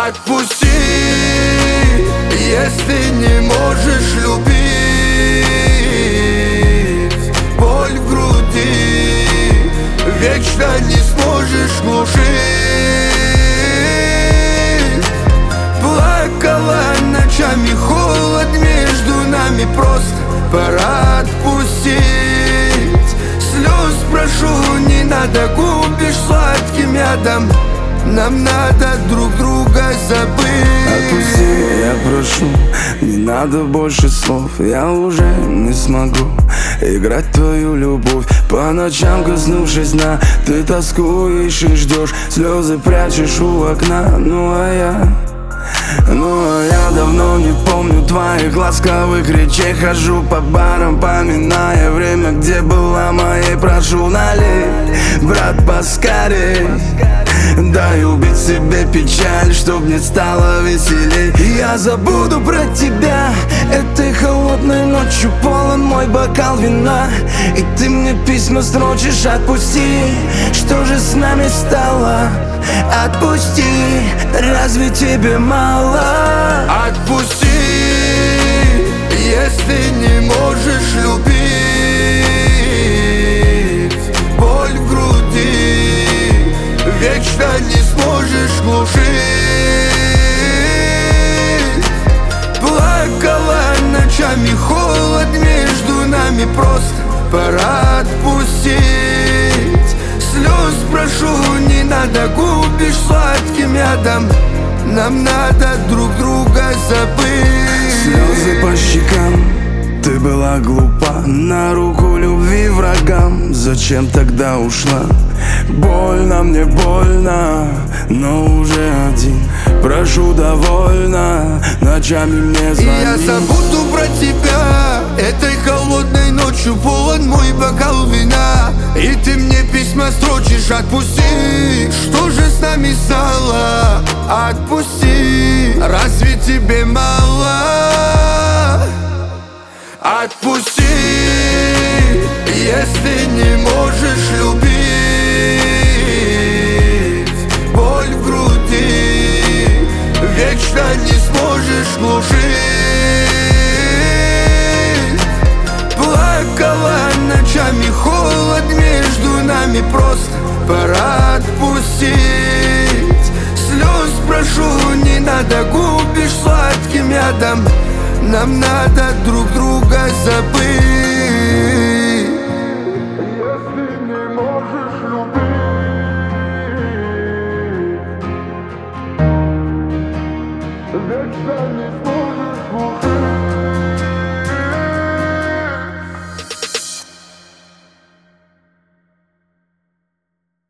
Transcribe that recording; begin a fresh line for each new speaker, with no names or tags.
Отпусти, если не можешь любить. Боль в груди вечно не сможешь глушить. Плакала ночами, холод между нами, просто пора отпустить. Слез прошу, не надо, губишь сладким ядом. Нам надо друг друга забыть.
Отпусти, я прошу, не надо больше слов. Я уже не смогу играть в твою любовь. По ночам, коснувшись дна, ты тоскуешь и ждешь. Слезы прячешь у окна, ну а я давно не помню твоих ласковых речей. Хожу по барам, поминая время, где была моей. Прошу, налей, брат, поскорей. Дай убить себе печаль, чтоб мне стало веселей. Я забуду про тебя этой холодной ночью. Полон мой бокал вина, и ты мне письма строчишь. Отпусти, что же с нами стало? Отпусти, разве тебе мало?
Отпусти, если не можешь любить. Боль в груди вечно не сможешь глушить. Плакала ночами, холод между нами, просто пора отпустить. Слез прошу, не надо, губишь сладким ядом. Нам надо друг друга забыть.
Слезы по щекам, ты была глупа, на руку любви врагам. Зачем тогда ушла? Больно мне, больно, но уже один. Прошу, довольно, ночами мне звони.
И я забуду про тебя этой холодной ночью. Полон мой бокал вина, и ты мне письма строчишь. Отпусти, что же с нами стало? Отпусти, разве тебе мало? Отпусти, если не можешь любить. Боль в груди вечно не сможешь глушить. Плакала ночами, холод между нами, просто пора отпустить. Слез прошу, не надо, губишь сладким ядом. Нам надо друг друга забыть.